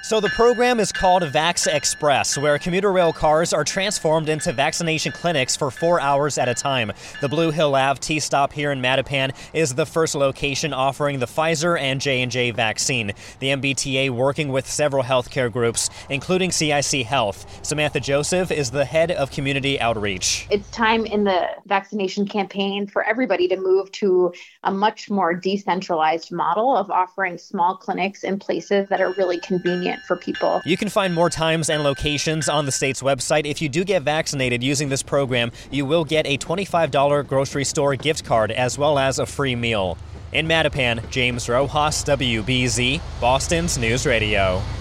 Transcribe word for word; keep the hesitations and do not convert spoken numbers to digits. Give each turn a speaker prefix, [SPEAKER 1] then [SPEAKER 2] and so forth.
[SPEAKER 1] So the program is called Vax Express, where commuter rail cars are transformed into vaccination clinics for four hours at a time. The Blue Hill Ave T-stop here in Mattapan is the first location offering the Pfizer and J and J vaccine. The M B T A working with several healthcare groups, including C I C Health. Samantha Joseph is the head of community outreach.
[SPEAKER 2] It's time in the vaccination campaign for everybody to move to a much more decentralized model of offering small clinics in places that are really convenient for people.
[SPEAKER 1] You can find more times and locations on the state's website. If you do get vaccinated using this program, you will get a twenty-five dollars grocery store gift card as well as a free meal. In Mattapan, James Rojas, W B Z, Boston's News Radio.